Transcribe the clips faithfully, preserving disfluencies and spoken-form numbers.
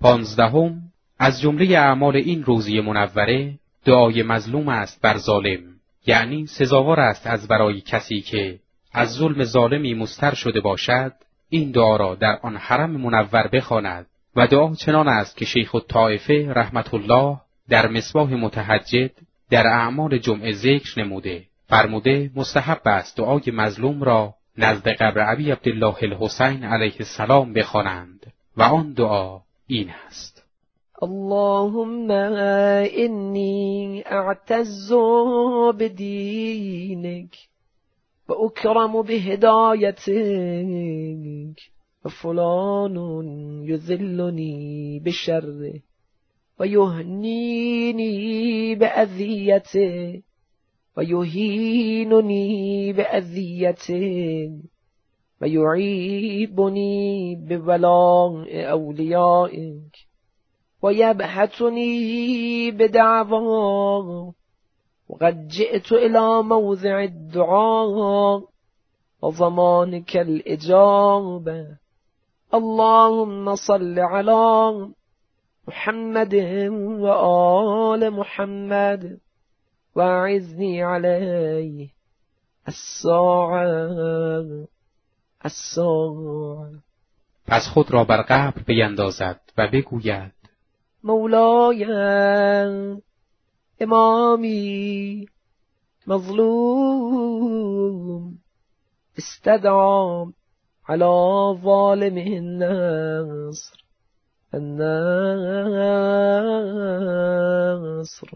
پانزدهم از جمله اعمال این روزی منوره دعای مظلوم است بر ظالم، یعنی سزاوار است از برای کسی که از ظلم ظالمی مستر شده باشد این دعا را در آن حرم منور بخواند و دعا چنان است که شیخ الطائفه رحمت الله در مصباح متهجد در اعمال جمعه ذکر نموده، فرموده مستحب است دعای مظلوم را نزد قبر ابی عبدالله الحسین علیه السلام بخوانند و آن دعا این است: اللهم إني أعتز بدينك وأكرم بهدايتك وفلان يذلني بشره ويهنيني بأذيته ويهينني بأذيته ويعيبني بولاء أوليائك ويبحثني بدعواه وقد جئت إلى موضع الدعاء وضمانك الإجابة. اللهم صل على محمد وآل محمد وأعذني عليه الساعة الساعة. پس خود را بر قبر بیندازد و بگوید: مولاي إمامي مظلوم استدعى على ظالمه النصر النصر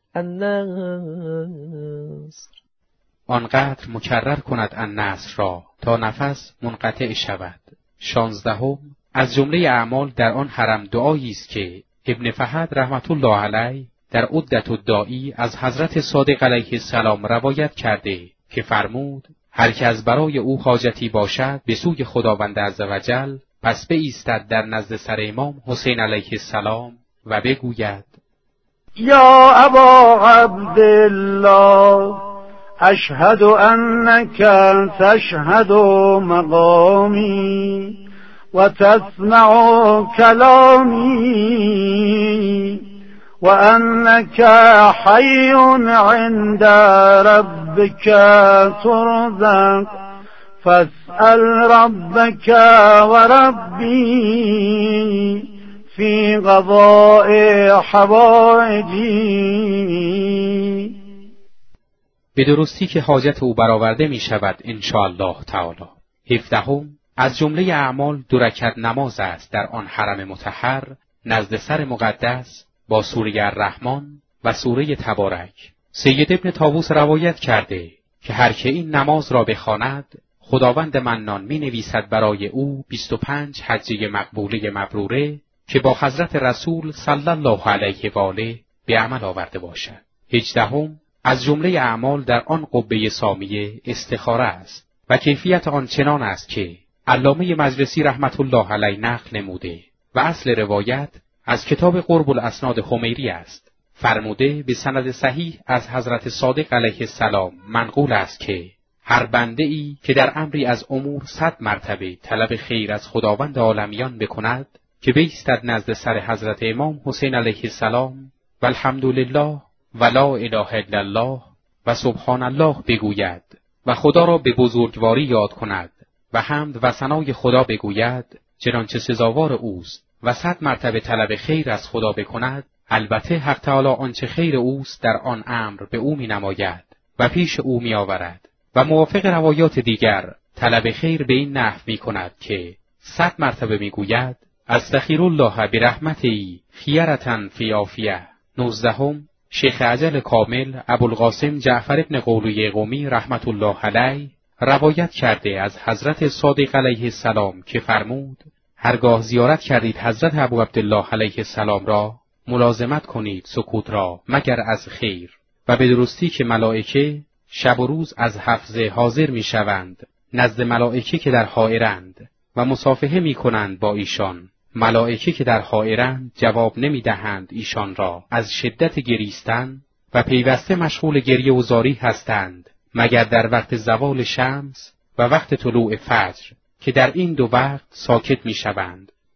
النصر. آنقدر مکرر کند النصر را تا نفس منقطع شود. شانزدهم از جمله اعمال در آن حرم دعایی است که ابن فهد رحمت الله علیه در عدة الداعی از حضرت صادق علیه السلام روایت کرده که فرمود: هر که از برای او حاجتی باشد به سوی خداوند عزوجل پس بایستد در نزد سر امام حسین علیه السلام و بگوید: یا ابا عبدالله اشهد انک تشهد مقامی و تسمع کلامی و انک حی عند ربک ترزق فاسأل ربک و ربی فی قضاء حوائجی. به درستی که حاجت او برآورده می شود انشاءالله تعالی. هفدهم از جمله اعمال دو رکعت نماز است در آن حرم مطهر نزد سر مقدس با سوره الرحمن و سوره تبارک. سید ابن طاووس روایت کرده که هر که این نماز را بخواند خداوند منان می نویسد برای او بیست و پنج حجه مقبوله مبروره که با حضرت رسول صلی الله علیه و آله به عمل آورده باشد. هجدهم از جمله اعمال در آن قبه سامیه استخاره است و کیفیت آن چنان است که علامه مجلسی رحمت الله علیه نقل نموده و اصل روایت از کتاب قرب الاسناد حمیری است. فرموده به سند صحیح از حضرت صادق علیه السلام منقول است که هر بنده ای که در امری از امور صد مرتبه طلب خیر از خداوند عالمیان بکند که بایستد نزد سر حضرت امام حسین علیه السلام و الحمدلله و لا اله الا الله و سبحان الله بگوید و خدا را به بزرگواری یاد کند و حمد و ثنای خدا بگوید چنانچه سزاوار اوست و صد مرتبه طلب خیر از خدا بکند، البته حق تعالی آنچه خیر اوست در آن امر به او می نماید و پیش او می آورد و موافق روایات دیگر طلب خیر به این نحو می کند که صد مرتبه می گوید استغفر الله برحمته خیرة فی عافیه. نوزدهم شیخ اجل کامل ابوالقاسم جعفر ابن قولوی قمی رحمت الله علیه روایت کرده از حضرت صادق علیه السلام که فرمود هرگاه زیارت کردید حضرت ابو عبدالله علیه السلام را ملازمت کنید سکوت را مگر از خیر و به درستی که ملائکه شب و روز از حفظه حاضر می شوند نزد ملائکه که در حائرند و مصافحه می کنند با ایشان. ملائکه که در حائرند جواب نمی دهند ایشان را از شدت گریستن و پیوسته مشغول گریه و زاری هستند مگر در وقت زوال شمس و وقت طلوع فجر که در این دو وقت ساکت می شوند.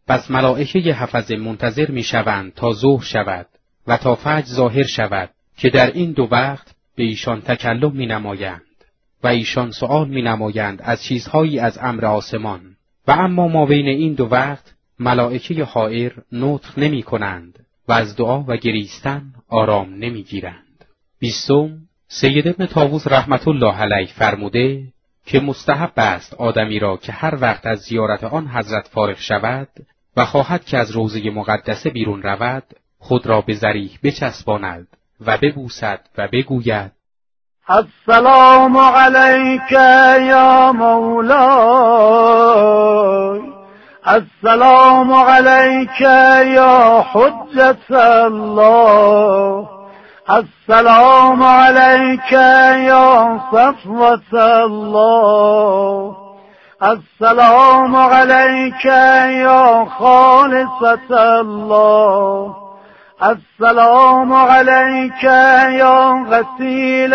پس ملائکه حفظه منتظر می شوند تا ظهر شود و تا فجر ظاهر شود که در این دو وقت به ایشان تکلم می نمایند و ایشان سؤال می نمایند از چیزهایی از امر آسمان و اما ما بین این دو وقت ملائکه حائر نطق نمی کنند و از دعا و گریستن آرام نمی گیرند. بیستم، سید ابن طاووس رحمت الله علیه فرموده که مستحب است آدمی را که هر وقت از زیارت آن حضرت فارغ شود و خواهد که از روضه مقدسه بیرون رود خود را به ضریح بچسباند و ببوسد و بگوید السلام علیک یا مولاي، السلام علیک یا حجة الله، السلام علیک یا صفوة الله، السلام علیک یا خالصة الله، السلام علیک یا غسیل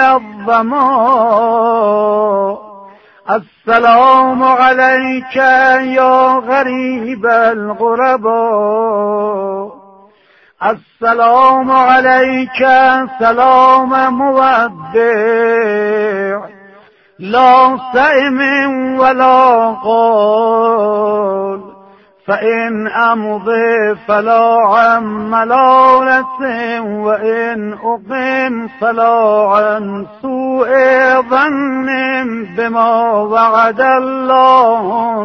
الظما، السلام علیک یا غریب الغربا، السلام علیک سلام مودع لا سئم ولا قال، فإن أمضي فلا عن ملالة وإن أقم فلا عن سوء ظن بما وعد الله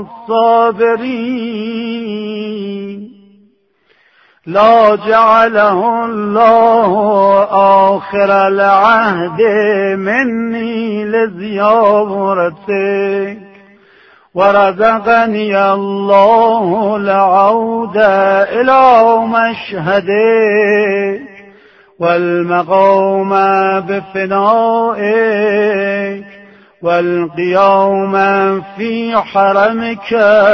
الصابرين، لا جعله الله آخر العهد مني لزيارتك، ورزقني الله العود إلى مشهدك والمقام بفنائك والقيام في حرمك،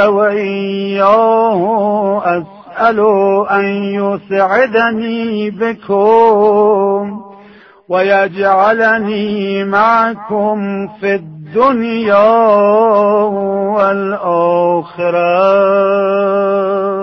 وإياه أسأل أن يسعدني بكم ويجعلني معكم في الدنيا والآخرة.